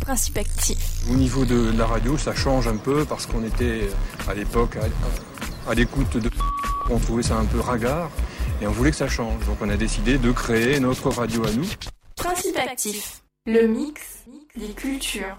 Principe Actif. Au niveau de la radio, ça change un peu parce qu'on était à l'époque à l'écoute de... On trouvait ça un peu ringard et on voulait que ça change. Donc on a décidé de créer notre radio à nous. Principe Actif, le mix des cultures.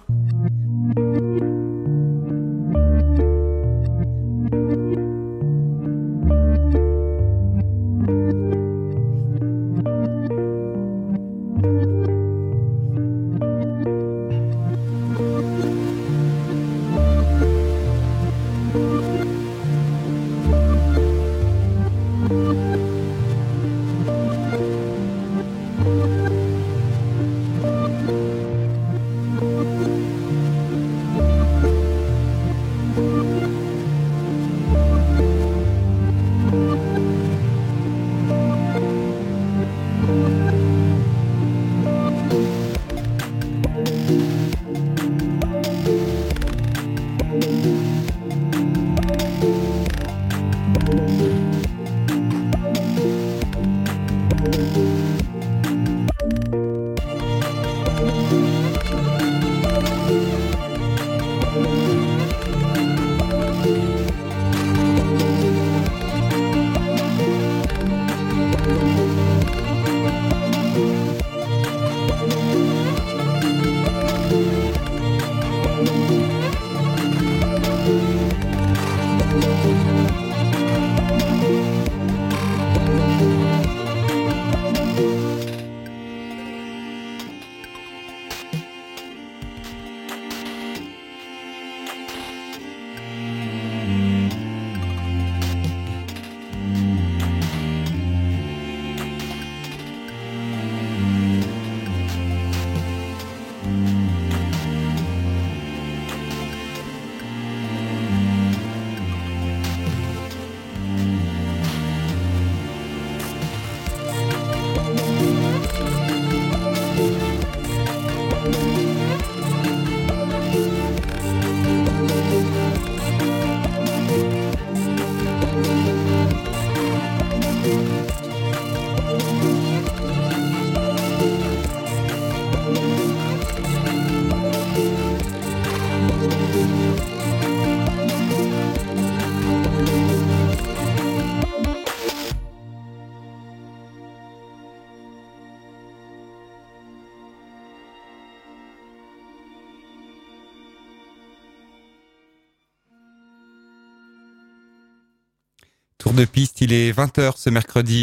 Tour de piste, il est 20h ce mercredi,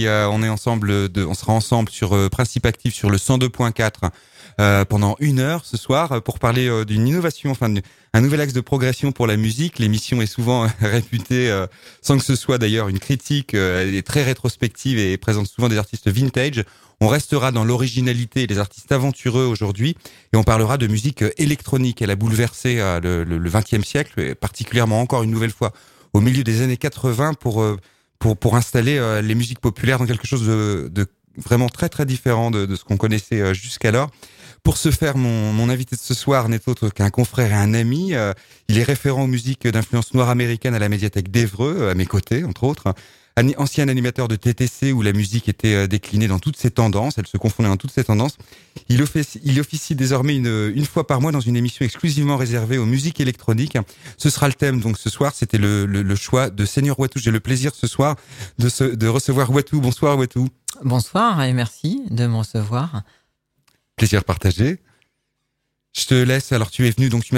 on sera ensemble sur Principe Actif sur le 102.4 pendant 1 heure ce soir pour parler d'une innovation, un nouvel axe de progression pour la musique. L'émission est souvent réputée, sans que ce soit d'ailleurs une critique, elle est très rétrospective et présente souvent des artistes vintage. On restera dans l'originalité et les artistes aventureux aujourd'hui et on parlera de musique électronique. Elle a bouleversé le XXe siècle, et particulièrement encore une nouvelle fois au milieu des années 80 pour installer les musiques populaires dans quelque chose de vraiment très très différent de ce qu'on connaissait jusqu'alors. Pour ce faire, mon invité de ce soir n'est autre qu'un confrère et un ami. Il est référent aux musiques d'influence noire américaine à la médiathèque d'Évreux, à mes côtés, entre autres. Ancien animateur de TTC où la musique était déclinée dans toutes ses tendances, elle se confondait dans toutes ses tendances. Il officie désormais une fois par mois dans une émission exclusivement réservée aux musiques électroniques. Ce sera le thème donc ce soir, c'était le choix de Seigneur Watou. J'ai le plaisir ce soir de recevoir Watou. Bonsoir Watou. Bonsoir et merci de me recevoir. Plaisir partagé. Je te laisse. Alors tu es venu, donc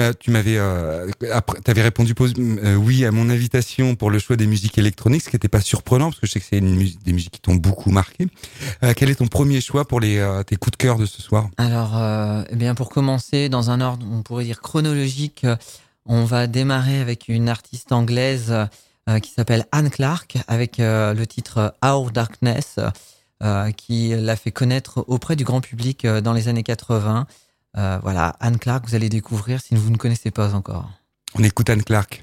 t'avais répondu oui à mon invitation pour le choix des musiques électroniques, ce qui n'était pas surprenant parce que je sais que c'est des musiques qui t'ont beaucoup marqué. Quel est ton premier choix pour tes coups de cœur de ce soir? Alors, pour commencer dans un ordre, on pourrait dire chronologique, on va démarrer avec une artiste anglaise qui s'appelle Anne Clark avec le titre Our Darkness, qui l'a fait connaître auprès du grand public dans les années 80. Voilà, Anne Clark, vous allez découvrir si vous ne connaissez pas encore. On écoute Anne Clark.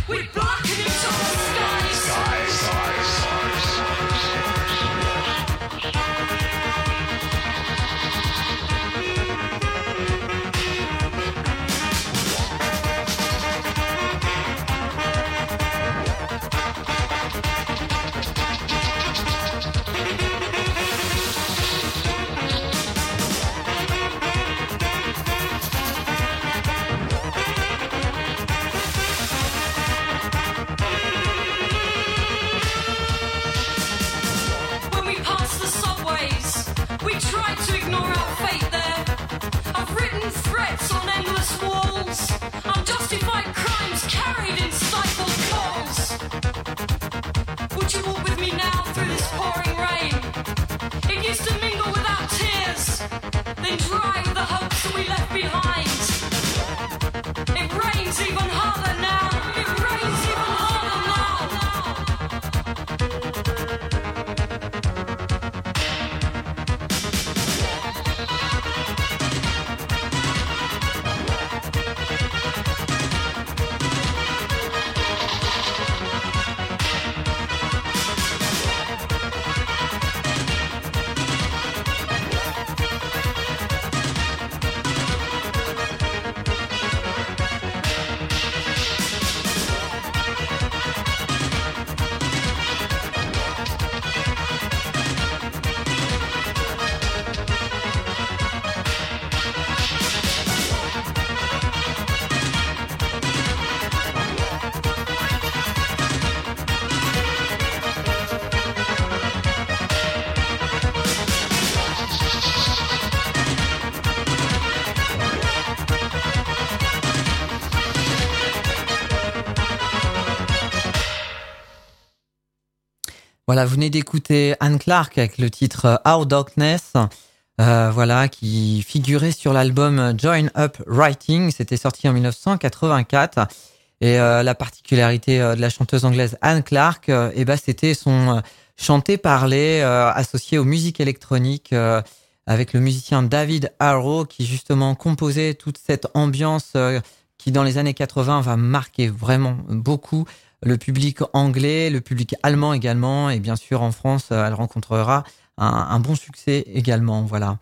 Voilà, vous venez d'écouter Anne Clark avec le titre Our Darkness, voilà, qui figurait sur l'album Join Up Writing. C'était sorti en 1984. Et la particularité de la chanteuse anglaise Anne Clark, c'était son chanté-parlé associé aux musiques électroniques avec le musicien David Arrow, qui justement composait toute cette ambiance qui, dans les années 80, va marquer vraiment beaucoup le public anglais, le public allemand également, et bien sûr en France, elle rencontrera un bon succès également. Voilà.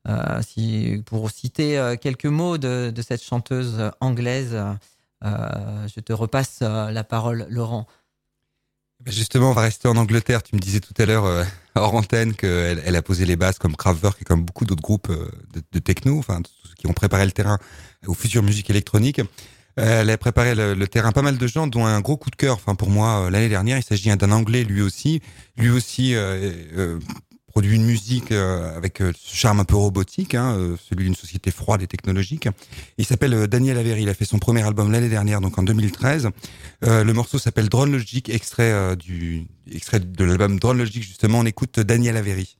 Pour citer quelques mots de cette chanteuse anglaise, je te repasse la parole, Laurent. Justement, on va rester en Angleterre. Tu me disais tout à l'heure hors antenne qu'elle a posé les bases comme Kraftwerk et comme beaucoup d'autres groupes de techno, enfin qui ont préparé le terrain aux futures musiques électroniques. Elle a préparé le terrain pas mal de gens, dont un gros coup de cœur. Enfin, pour moi, l'année dernière, il s'agit d'un Anglais, lui aussi produit une musique avec ce charme un peu robotique, celui d'une société froide et technologique. Il s'appelle Daniel Avery. Il a fait son premier album l'année dernière, donc en 2013. Le morceau s'appelle Drone Logic, extrait de l'album Drone Logic. Justement, on écoute Daniel Avery.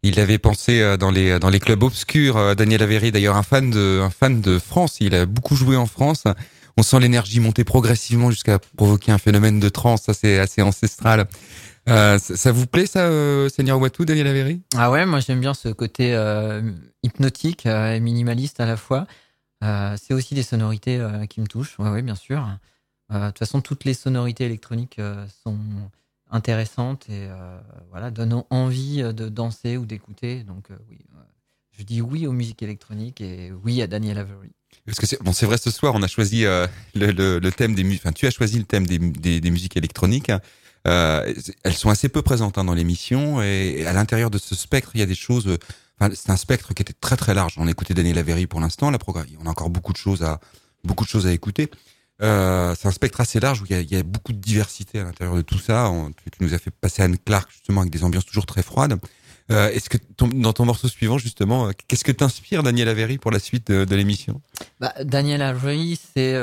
Il avait pensé dans les clubs obscurs. Daniel Avery, d'ailleurs, un fan de France. Il a beaucoup joué en France. On sent l'énergie monter progressivement jusqu'à provoquer un phénomène de trance. Ça, c'est assez ancestral. Ça vous plaît, ça, Seigneur Uatu, Daniel Avery? Ah ouais, moi j'aime bien ce côté hypnotique et minimaliste à la fois. C'est aussi des sonorités qui me touchent. Ouais, bien sûr. De toute façon, toutes les sonorités électroniques sont intéressantes et voilà, donnent envie de danser ou d'écouter. Donc oui, je dis oui aux musiques électroniques et oui à Daniel Avery. Parce que c'est vrai, ce soir, on a choisi le thème des musiques. Enfin, tu as choisi le thème des musiques électroniques. Elles sont assez peu présentes dans l'émission, et à l'intérieur de ce spectre, il y a des choses. C'est un spectre qui était très très large. On a écouté Daniel Avery pour l'instant. On a encore beaucoup de choses à écouter. C'est un spectre assez large où il y a beaucoup de diversité à l'intérieur de tout ça. Tu nous as fait passer Anne Clark, justement, avec des ambiances toujours très froides. Est-ce que dans ton morceau suivant, justement, qu'est-ce que t'inspire Daniel Avery pour la suite de l'émission? Daniel Avery, c'est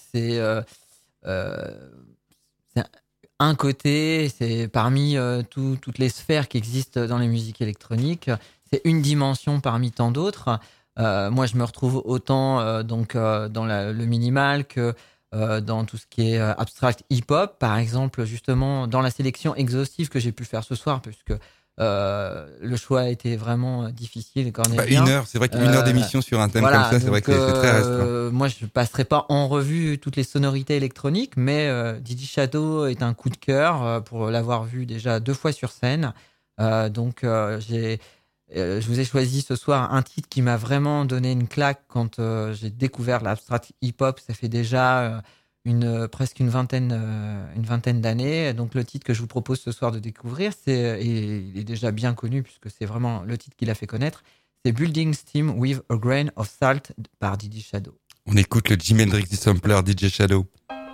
un côté, c'est parmi toutes les sphères qui existent dans les musiques électroniques. C'est une dimension parmi tant d'autres. Moi, je me retrouve autant dans le minimal que dans tout ce qui est abstract hip-hop, par exemple, justement dans la sélection exhaustive que j'ai pu faire ce soir, puisque le choix a été vraiment difficile et cornélien. Une heure, c'est vrai qu'une heure d'émission sur un thème comme ça, c'est vrai que c'est très restreint. Moi, je passerai pas en revue toutes les sonorités électroniques, mais DJ Shadow est un coup de cœur pour l'avoir vu déjà 2 fois sur scène. Je vous ai choisi ce soir un titre qui m'a vraiment donné une claque quand j'ai découvert l'abstract hip-hop. Ça fait déjà presque une vingtaine d'années. Donc le titre que je vous propose ce soir de découvrir, il est déjà bien connu puisque c'est vraiment le titre qui l'a fait connaître. C'est Building Steam with a Grain of Salt par DJ Shadow. On écoute le Jimi Hendrix du sampler DJ Shadow.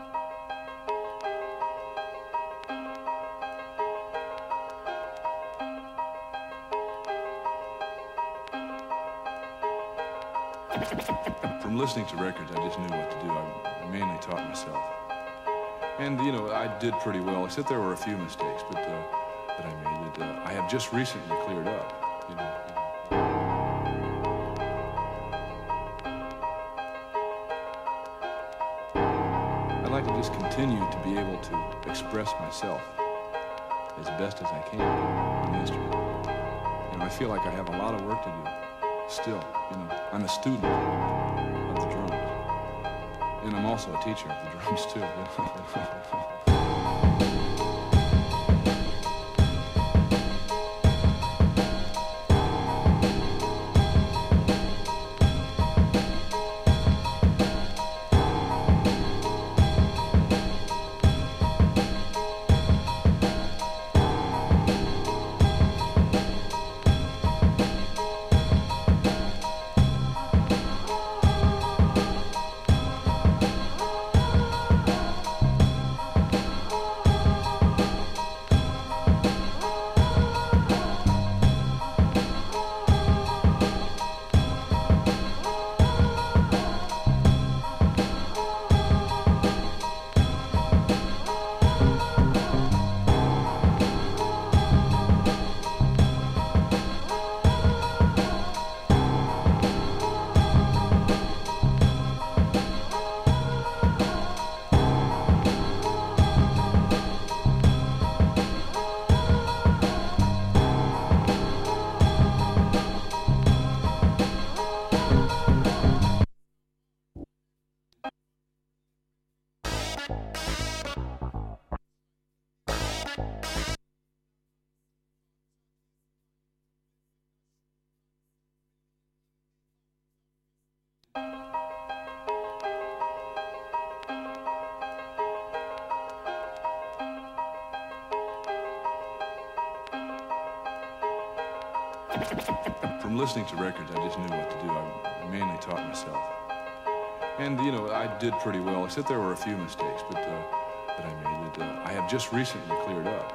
From listening to records, I just knew what to do. I mainly taught myself. And, I did pretty well, except there were a few mistakes that I made that I have just recently cleared up, I'd like to just continue to be able to express myself as best as I can on the instrument. I feel like I have a lot of work to do. Still, I'm a student of the drums. And I'm also a teacher of the drums, too. From listening to records, I just knew what to do. I mainly taught myself. And, I did pretty well, except there were a few mistakes that I made that I have just recently cleared up,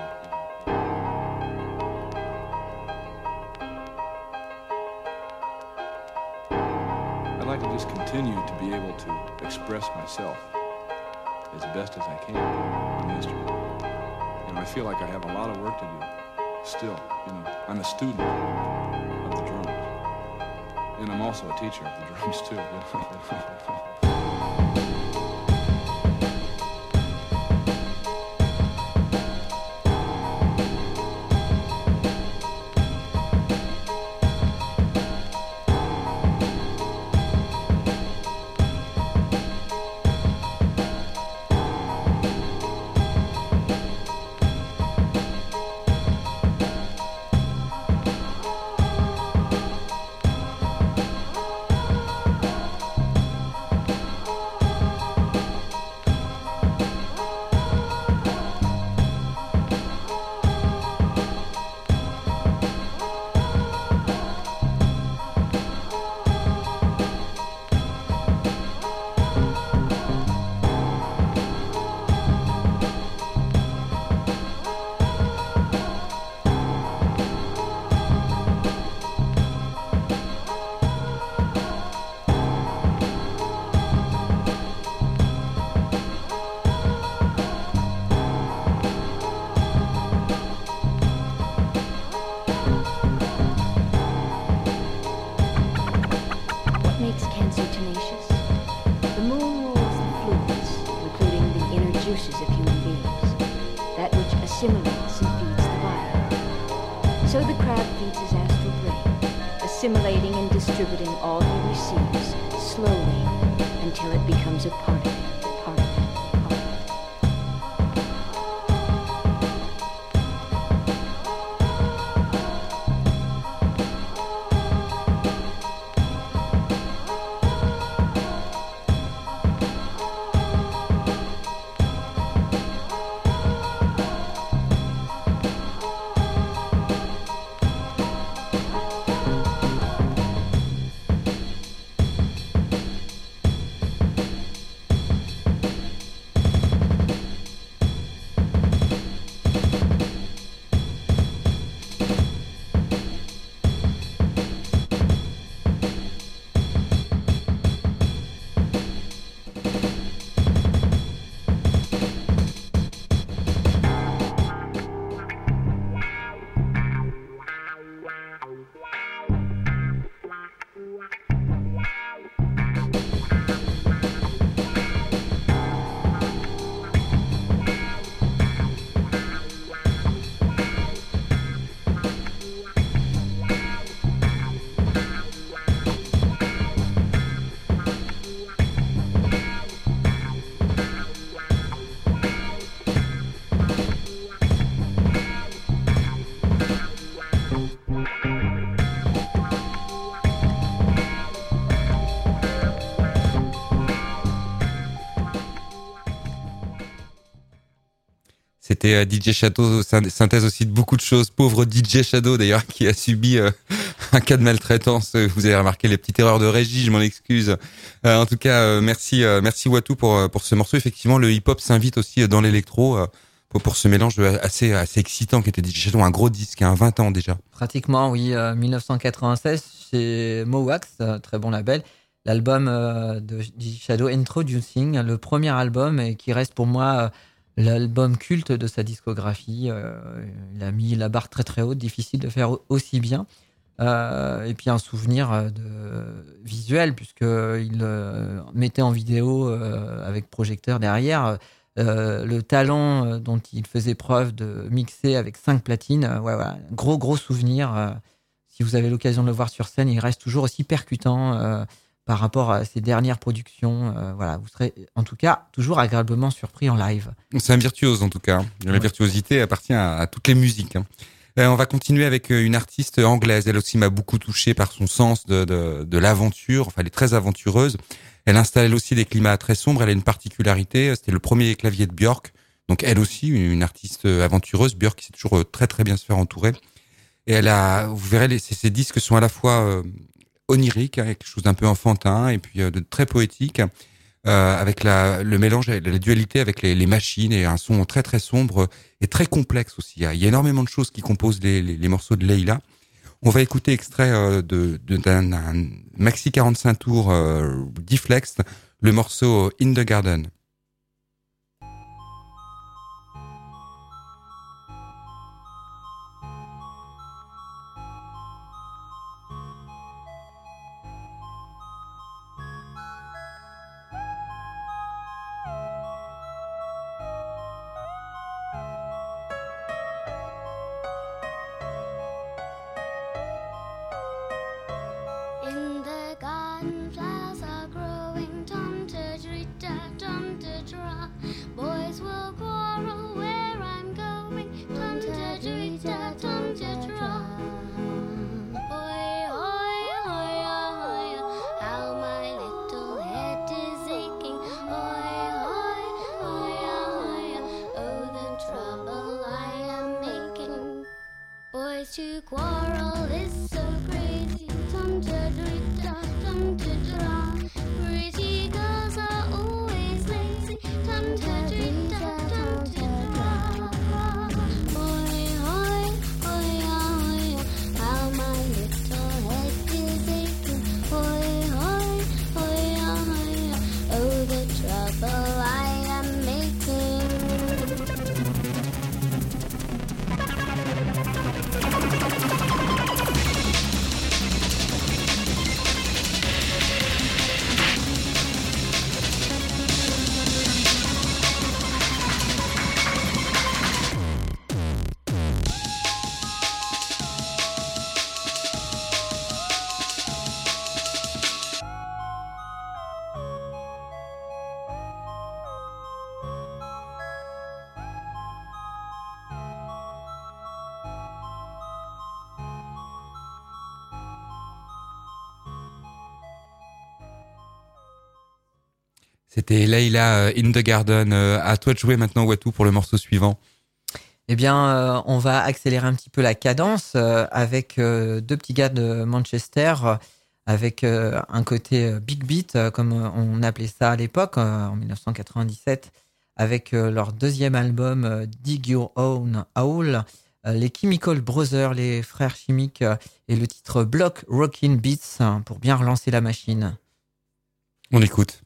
I'd like to just continue to be able to express myself as best as I can on the instrument. I feel like I have a lot of work to do. still, I'm a student of the drums. And I'm also a teacher of the drums too. Assimilating and distributing all he receives, slowly, until it becomes a part of him, part of him, part of him. C'était DJ Shadow, synthèse aussi de beaucoup de choses. Pauvre DJ Shadow d'ailleurs, qui a subi un cas de maltraitance. Vous avez remarqué les petites erreurs de régie, je m'en excuse. En tout cas, merci Watu pour ce morceau. Effectivement, le hip-hop s'invite aussi dans l'électro pour ce mélange assez excitant qui était DJ Shadow, un gros disque, 20 ans déjà. Pratiquement, oui, 1996 chez Mowax, très bon label. L'album de DJ Shadow, Introducing, le premier album et qui reste pour moi l'album culte de sa discographie. Il a mis la barre très très haute, difficile de faire aussi bien. Et puis un souvenir visuel, puisqu'il mettait en vidéo avec projecteur derrière le talent dont il faisait preuve de mixer avec 5 platines. Voilà. Gros souvenir. Si vous avez l'occasion de le voir sur scène, il reste toujours aussi percutant par rapport à ses dernières productions. Voilà, vous serez en tout cas toujours agréablement surpris en live. C'est un virtuose en tout cas. La virtuosité appartient à toutes les musiques. On va continuer avec une artiste anglaise. Elle aussi m'a beaucoup touché par son sens de l'aventure. Enfin, elle est très aventureuse. Elle installe aussi des climats très sombres. Elle a une particularité. C'était le premier clavier de Björk. Donc elle aussi, une artiste aventureuse. Björk qui sait toujours très très bien se faire entourer. Et elle a, vous verrez, ses disques sont à la fois onirique, quelque chose d'un peu enfantin et puis de très poétique, avec le mélange, la dualité avec les machines et un son très très sombre et très complexe aussi. Il y a énormément de choses qui composent les morceaux de Leila. On va écouter extrait d'un maxi 45 tours Deflex, le morceau In the Garden. to quarrel is so crazy. Tum ta da tum ta da. Pretty girls are always lazy. Tum ta da tum ta da. Hoy hoy hoya hoya, how my little head is aching. Hoy hoy hoya hoya, oh the trouble I am making. C'était Leila in the Garden. À toi de jouer maintenant, Watou, pour le morceau suivant. Eh bien, on va accélérer un petit peu la cadence avec deux petits gars de Manchester, avec un côté big beat, comme on appelait ça à l'époque, en 1997, avec leur deuxième album Dig Your Own Hole, les Chemical Brothers, les frères chimiques, et le titre Block Rockin' Beats pour bien relancer la machine. On écoute.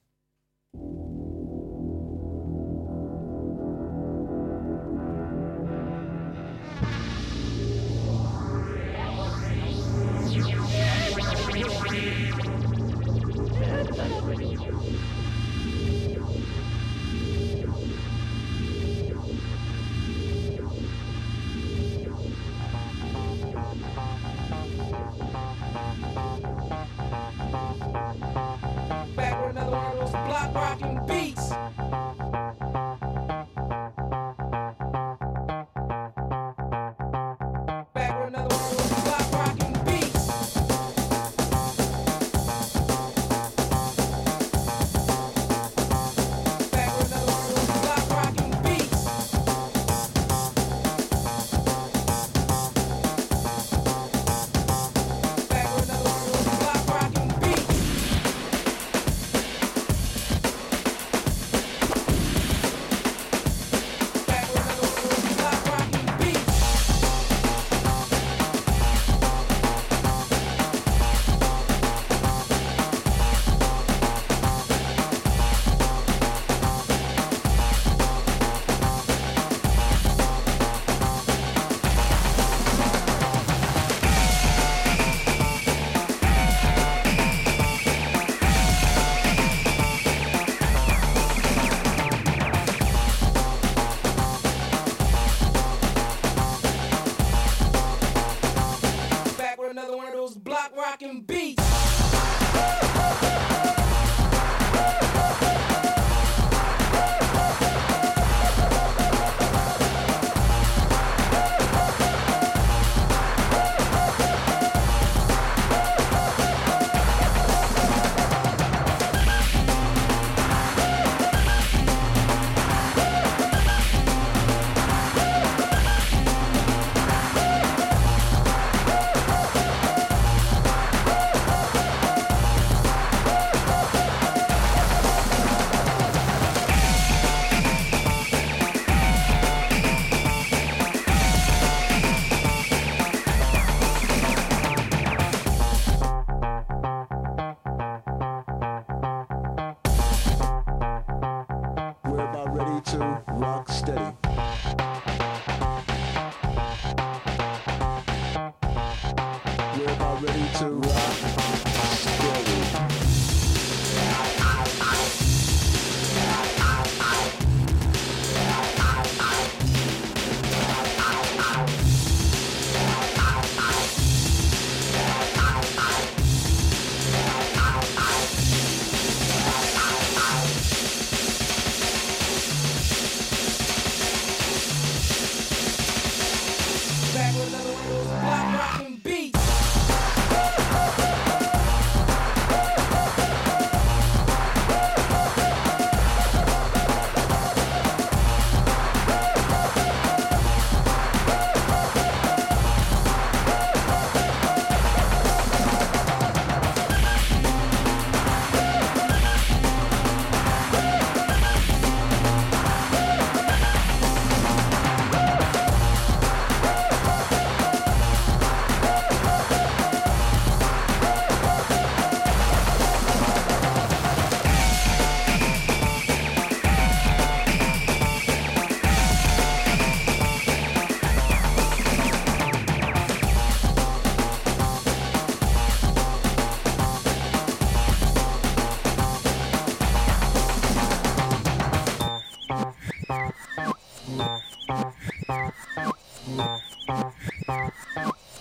Back with another one of those block rockin' beats.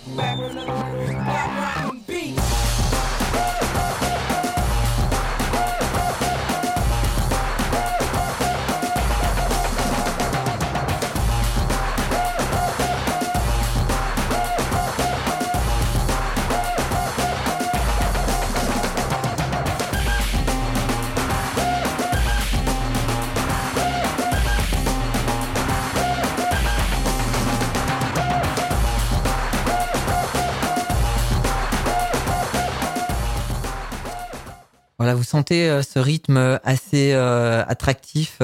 Voilà, vous sentez ce rythme assez attractif,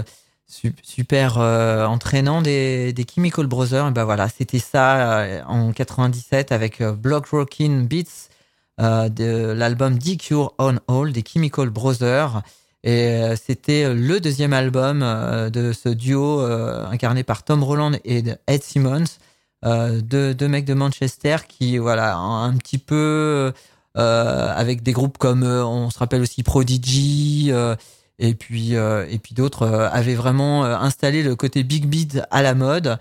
super entraînant des Chemical Brothers. Et ben voilà, c'était ça en 97 avec Block Rockin' Beats de l'album Dig Your Own Hole des Chemical Brothers. Et c'était le deuxième album de ce duo incarné par Tom Roland et Ed Simmons, deux mecs de Manchester qui, voilà, un petit peu avec des groupes comme on se rappelle aussi Prodigy et puis d'autres avaient vraiment installé le côté big beat à la mode.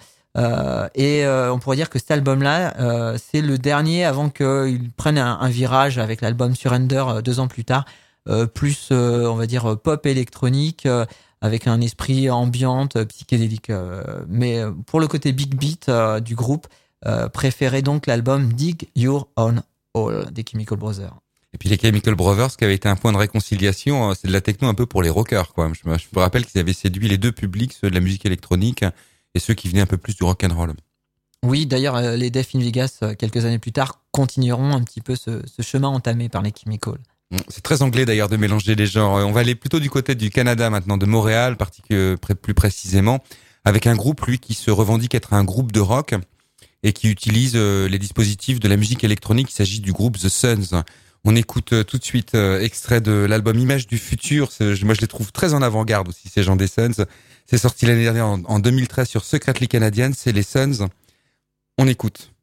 On pourrait dire que cet album-là, c'est le dernier avant qu'ils prennent un virage avec l'album Surrender 2 ans plus tard, plus on va dire pop électronique avec un esprit ambiante psychédélique. Mais pour le côté big beat du groupe, préférez donc l'album Dig Your Own Hole des Chemical Brothers. Et puis les Chemical Brothers, qui avait été un point de réconciliation, c'est de la techno un peu pour les rockers, quoi. Je me rappelle qu'ils avaient séduit les deux publics, ceux de la musique électronique et ceux qui venaient un peu plus du rock and roll. Oui, d'ailleurs, les Death in Vegas, quelques années plus tard, continueront un petit peu ce chemin entamé par les Chemical. C'est très anglais d'ailleurs de mélanger les genres. On va aller plutôt du côté du Canada maintenant, de Montréal, plus précisément, avec un groupe, lui, qui se revendique être un groupe de rock et qui utilise les dispositifs de la musique électronique. Il s'agit du groupe The Sons. On écoute tout de suite extrait de l'album Images du futur. Moi, je les trouve très en avant-garde aussi, ces gens des Sons. C'est sorti l'année dernière en 2013 sur Secretly Canadian. C'est les Sons. On écoute.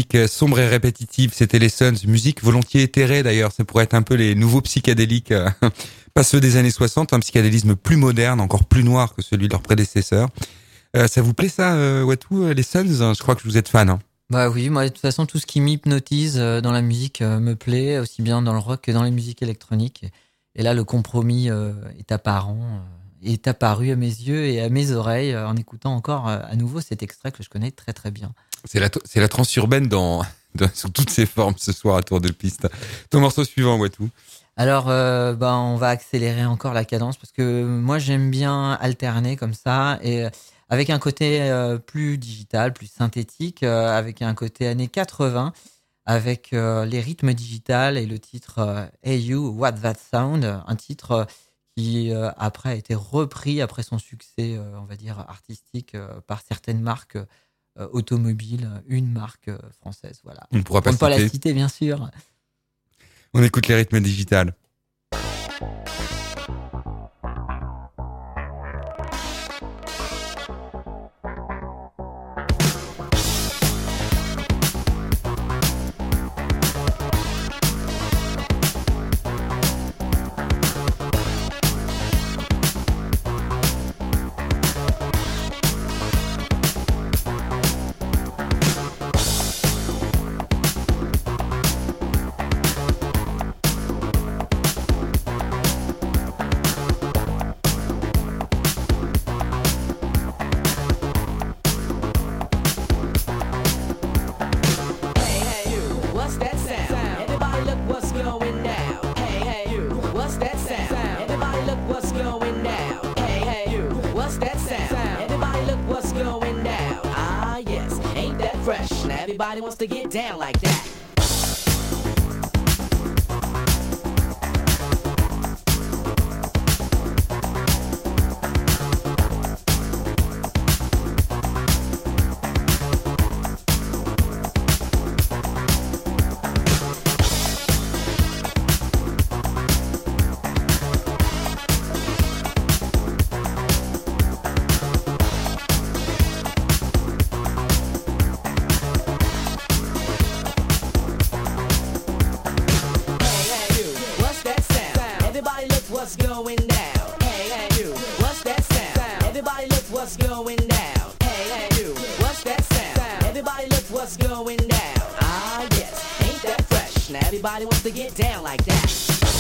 musique sombre et répétitive, c'était les Sons, musique volontiers éthérée d'ailleurs, ça pourrait être un peu les nouveaux psychédéliques, pas ceux des années 60, un psychédélisme plus moderne, encore plus noir que celui de leurs prédécesseurs. Ça vous plaît ça, Watou, les Sons? Je crois que vous êtes fan. Hein. Bah oui, moi de toute façon tout ce qui m'hypnotise dans la musique me plaît, aussi bien dans le rock que dans les musiques électroniques. Et là le compromis est apparent, est apparu à mes yeux et à mes oreilles en écoutant encore à nouveau cet extrait que je connais très très bien. C'est la transurbaine sous toutes ses formes ce soir à tour de piste. Ton morceau suivant, Watou. Alors, on va accélérer encore la cadence parce que moi j'aime bien alterner comme ça et avec un côté plus digital, plus synthétique, avec un côté années 80, avec les rythmes digitales et le titre Hey You, What That Sound, un titre qui après a été repris après son succès, on va dire artistique, par certaines marques automobiles, une marque française, voilà. On ne pourra Pour ne pas citer. la citer, bien sûr. On écoute les rythmes digitales. Everybody wants to get down like that. Everybody wants to get down like that.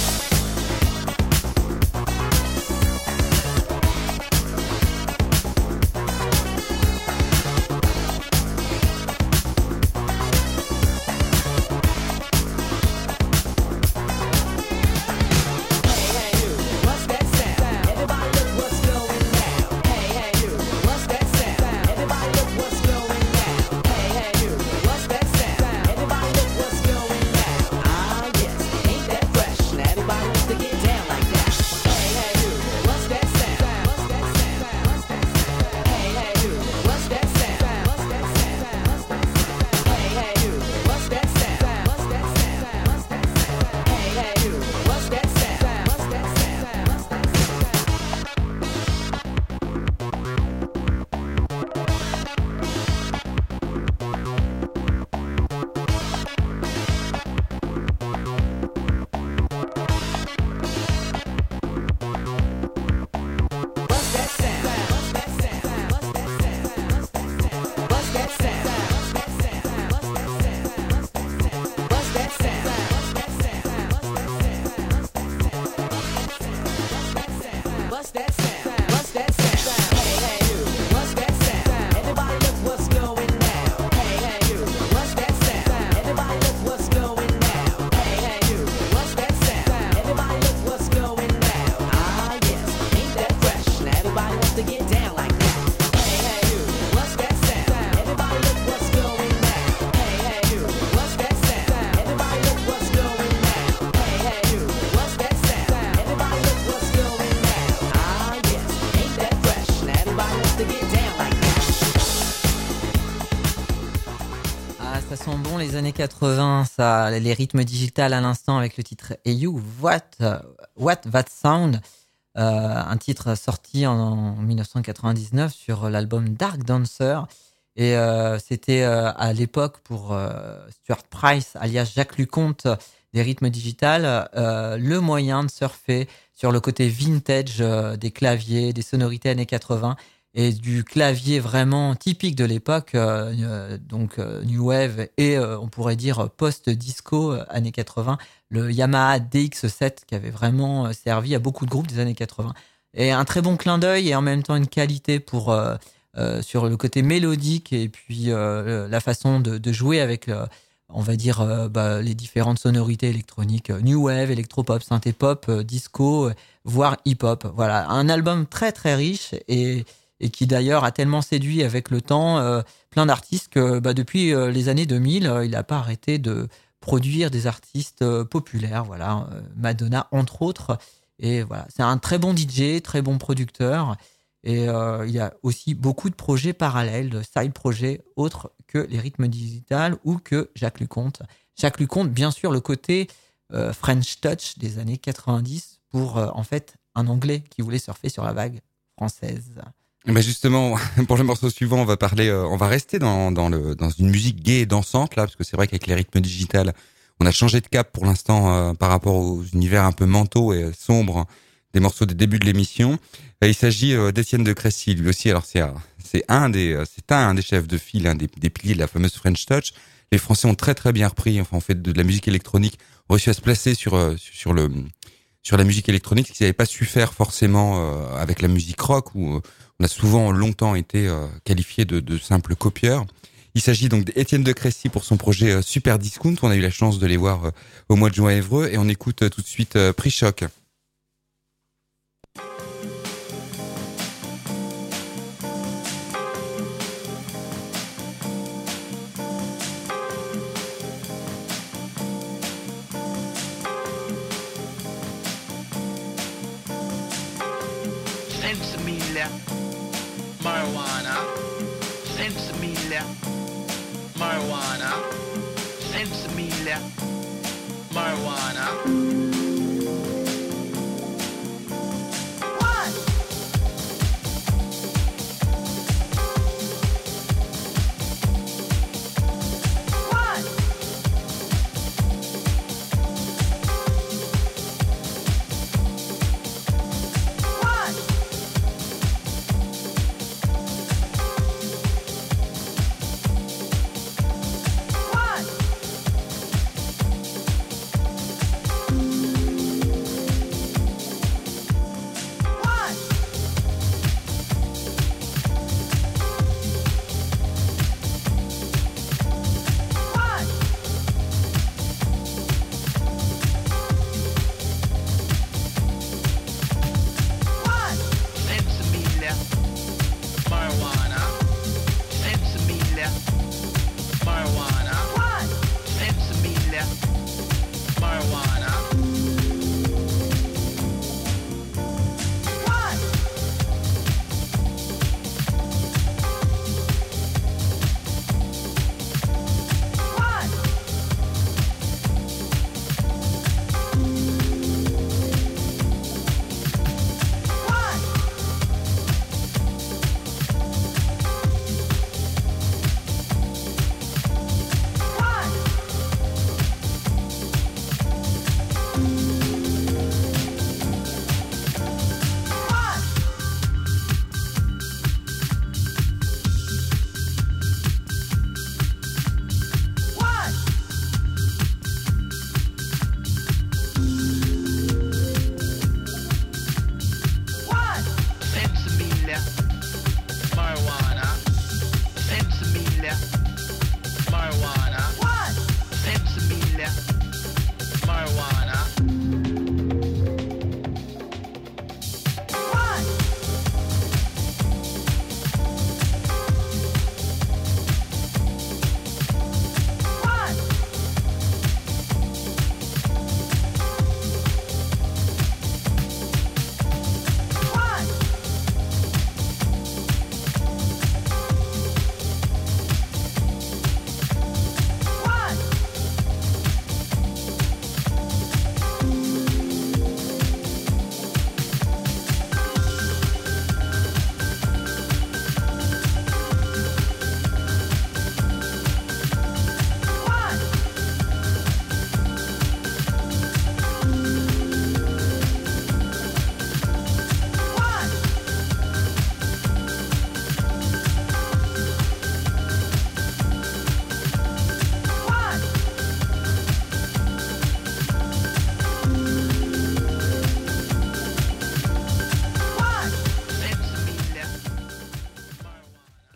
Les années 80, ça, les rythmes digitales à l'instant avec le titre Hey You, What That Sound, un titre sorti en 1999 sur l'album Dark Dancer. Et c'était à l'époque pour Stuart Price, alias Jacques Luconte, des rythmes digital, le moyen de surfer sur le côté vintage des claviers, des sonorités années 80 et du clavier vraiment typique de l'époque, donc New Wave et on pourrait dire post-disco années 80, le Yamaha DX7 qui avait vraiment servi à beaucoup de groupes des années 80. Et un très bon clin d'œil et en même temps une qualité pour sur le côté mélodique et puis la façon de jouer avec on va dire les différentes sonorités électroniques, new wave, électropop, synthé-pop, disco, voire hip-hop. Voilà, un album très très riche et qui d'ailleurs a tellement séduit avec le temps plein d'artistes que depuis les années 2000, il n'a pas arrêté de produire des artistes populaires. Voilà, Madonna entre autres. Et voilà, c'est un très bon DJ, très bon producteur. Et il y a aussi beaucoup de projets parallèles, de side projets autres que les rythmes digital ou que Jacques Luconte. Jacques Luconte, bien sûr, le côté French Touch des années 90 pour en fait un Anglais qui voulait surfer sur la vague française. Ben justement, pour le morceau suivant, on va rester dans une musique gaie et dansante là, parce que c'est vrai qu'avec les rythmes digital, on a changé de cap pour l'instant par rapport aux univers un peu mentaux et sombres des morceaux des débuts de l'émission. Il s'agit d'Étienne de Crécy, lui aussi. Alors c'est un des chefs de file, un des piliers de la fameuse French Touch. Les Français ont très très bien repris. Enfin, on fait de la musique électronique, ont réussi à se placer sur la musique électronique, ce qu'ils n'avaient pas su faire forcément avec la musique rock, où on a souvent longtemps été qualifié de simples copieurs. Il s'agit donc d'Étienne de Crécy pour son projet Super Discount. On a eu la chance de les voir au mois de juin à Évreux et on écoute tout de suite Prix Choc. Sensimilla, marijuana, sensimilla, marijuana, sensimilla, marijuana.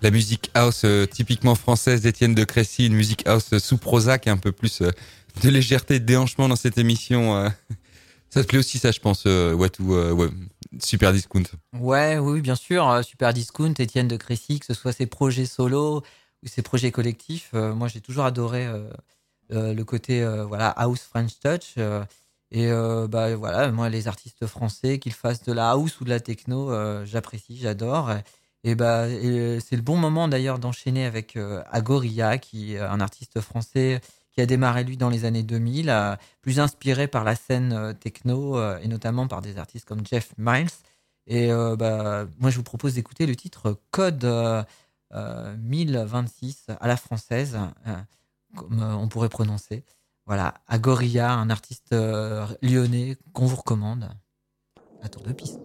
La musique house typiquement française d'Étienne de Crécy, une musique house sous Prozac, un peu plus de légèreté et de déhanchement dans cette émission. Ça te plaît aussi, ça, je pense, Watou, Super Discount. Ouais, oui, bien sûr. Super Discount, Étienne de Crécy, que ce soit ses projets solo ou ses projets collectifs. Moi, j'ai toujours adoré le côté house French touch. Voilà, moi, les artistes français, qu'ils fassent de la house ou de la techno, j'apprécie, j'adore. Et c'est le bon moment d'ailleurs d'enchaîner avec Agoria, qui est un artiste français qui a démarré lui dans les années 2000, plus inspiré par la scène techno et notamment par des artistes comme Jeff Miles. Et moi je vous propose d'écouter le titre Code 1026 à la française, comme on pourrait prononcer. Voilà, Agoria, un artiste lyonnais qu'on vous recommande. À tour de piste.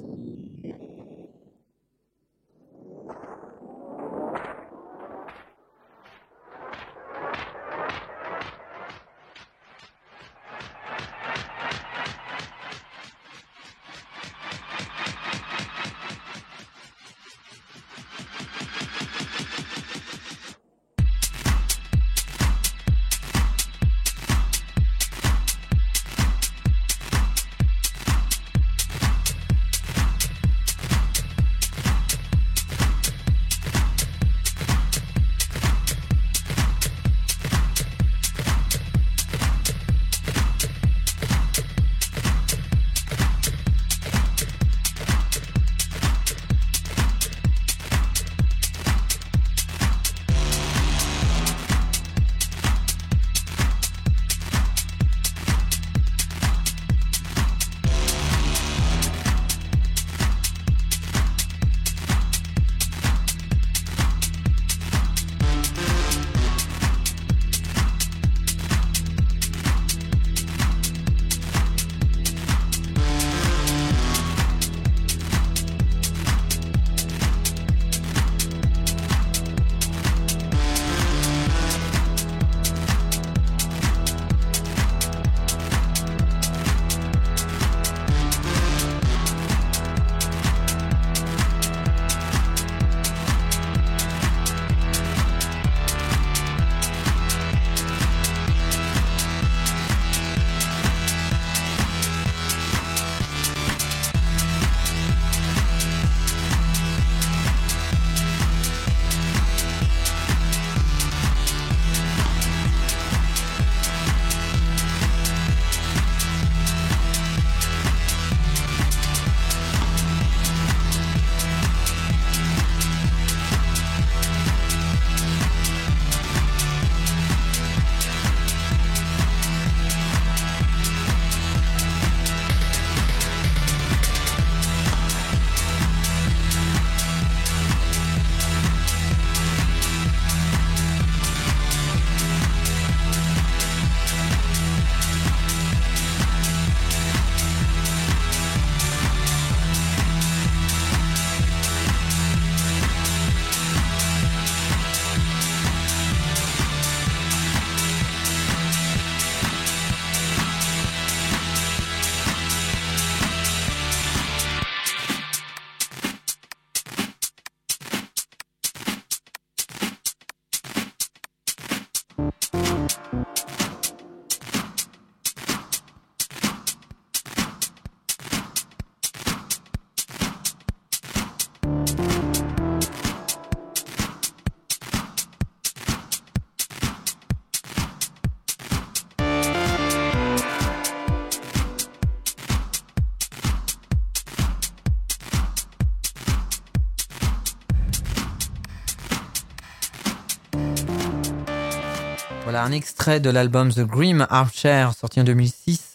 Voilà un extrait de l'album The Grim Armchair, sorti en 2006,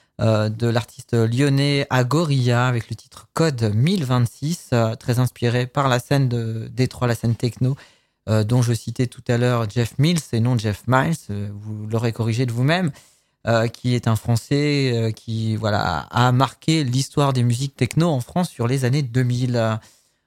de l'artiste lyonnais Agoria, avec le titre Code 1026, très inspiré par la scène de Détroit, la scène techno, dont je citais tout à l'heure Jeff Mills et non Jeff Miles, vous l'aurez corrigé de vous-même, qui est un Français qui a marqué l'histoire des musiques techno en France sur les années 2000,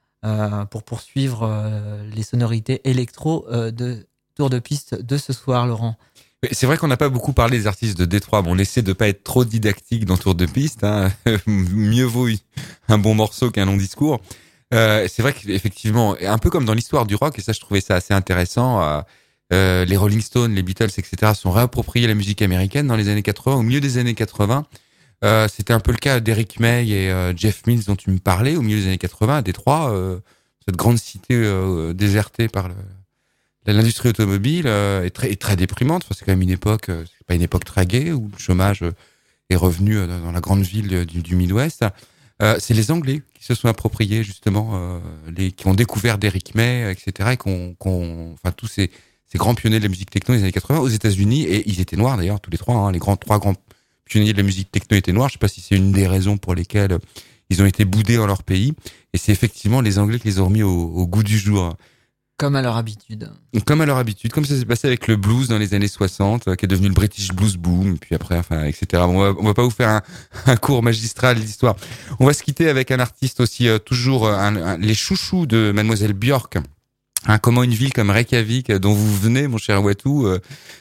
pour poursuivre les sonorités électro de tour de piste de ce soir, Laurent. C'est vrai qu'on n'a pas beaucoup parlé des artistes de Détroit. Bon, on essaie de pas être trop didactique dans tour de piste. Hein. Mieux vaut un bon morceau qu'un long discours. C'est vrai qu'effectivement, un peu comme dans l'histoire du rock, et ça je trouvais ça assez intéressant, les Rolling Stones, les Beatles, etc. sont réappropriés la musique américaine dans les années 80, au milieu des années 80. C'était un peu le cas d'Eric May et Jeff Mills dont tu me parlais au milieu des années 80 à Détroit, cette grande cité désertée par l'industrie automobile est très déprimante. Enfin, c'est quand même une époque, c'est pas une époque très gaie où le chômage est revenu dans la grande ville du Midwest. C'est les Anglais qui se sont appropriés justement, qui ont découvert d'Eric May, etc. et enfin tous ces grands pionniers de la musique techno des années 80 aux États-Unis, et ils étaient noirs d'ailleurs tous les trois. Hein, trois grands pionniers de la musique techno étaient noirs. Je sais pas si c'est une des raisons pour lesquelles ils ont été boudés dans leur pays. Et c'est effectivement les Anglais qui les ont remis au goût du jour. Comme à leur habitude. Comme à leur habitude, comme ça s'est passé avec le blues dans les années 60, qui est devenu le British Blues Boom, et puis après, enfin, etc. On va pas vous faire un cours magistral d'histoire. On va se quitter avec un artiste aussi, toujours les chouchous de Mademoiselle Björk. Comment une ville comme Reykjavik, dont vous venez, mon cher Watou,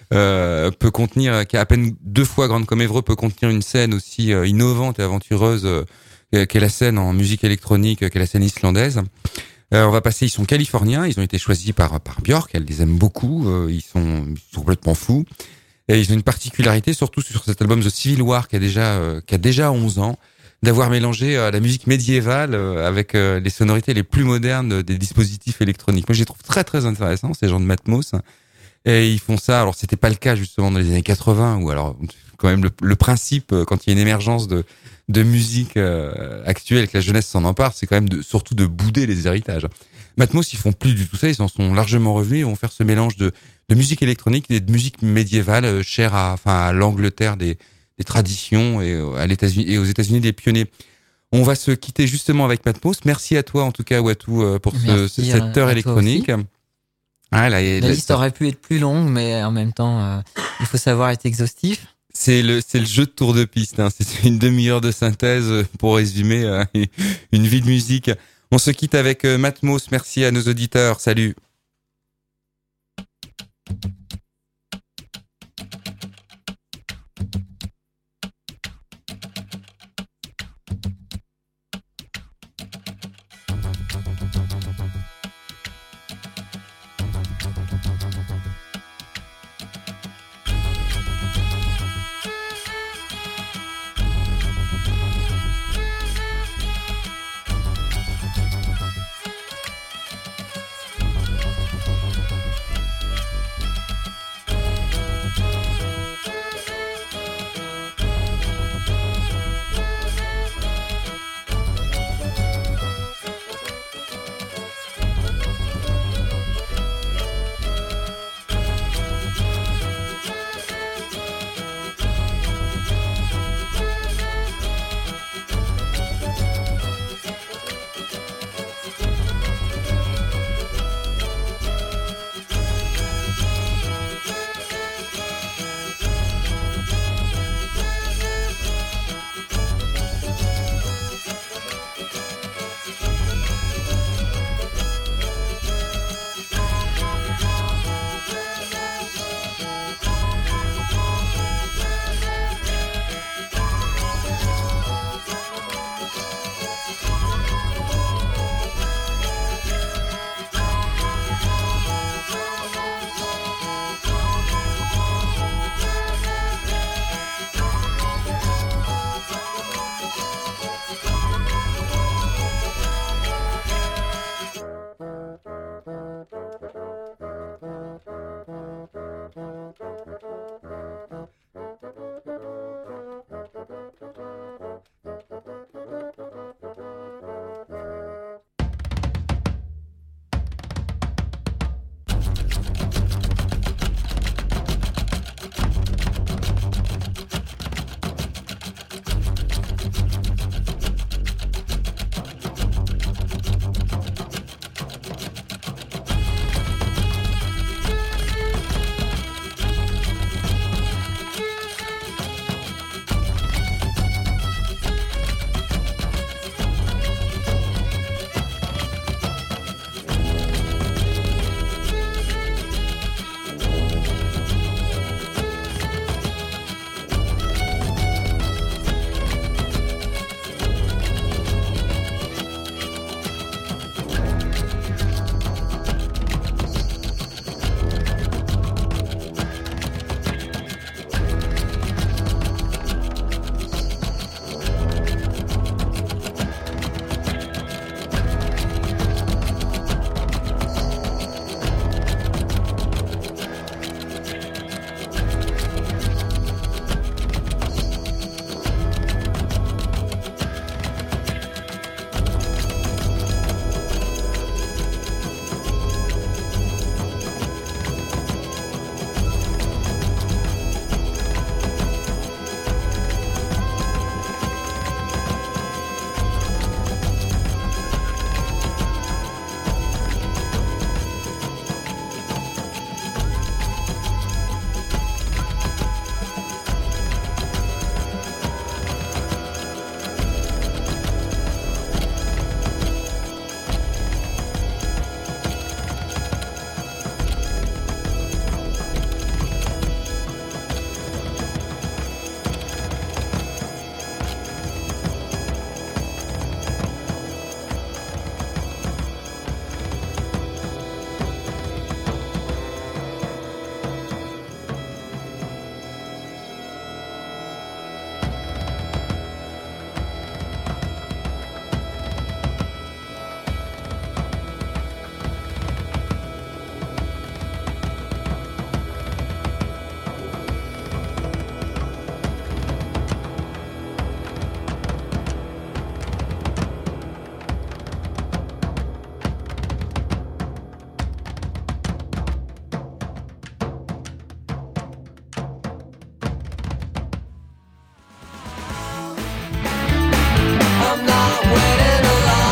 peut contenir, qui est à peine 2 fois grande comme Évreux, peut contenir une scène aussi innovante et aventureuse qu'est la scène en musique électronique, qu'est la scène islandaise. On va passer, ils sont californiens, ils ont été choisis par Björk, elle les aime beaucoup, ils sont complètement fous. Et ils ont une particularité, surtout sur cet album The Civil War, qui a déjà 11 ans, d'avoir mélangé la musique médiévale avec les sonorités les plus modernes des dispositifs électroniques. Moi, je les trouve très très intéressants, ces gens de Matmos. Et ils font ça, alors c'était pas le cas justement dans les années 80, où alors quand même le principe, quand il y a une émergence de musique actuelle, que la jeunesse s'en empare, c'est quand même surtout de bouder les héritages. Matmos, ils font plus du tout ça, ils en sont largement revenus, ils vont faire ce mélange de musique électronique et de musique médiévale, chère à l'Angleterre des traditions et aux États-Unis des pionniers. On va se quitter justement avec Matmos. Merci à toi en tout cas, Watou, pour cette heure électronique. Ah, la liste aurait pu être plus longue, mais en même temps, il faut savoir être exhaustif. C'est le jeu de tour de piste, hein. C'est une demi-heure de synthèse pour résumer une vie de musique. On se quitte avec Matmos. Merci à nos auditeurs. Salut.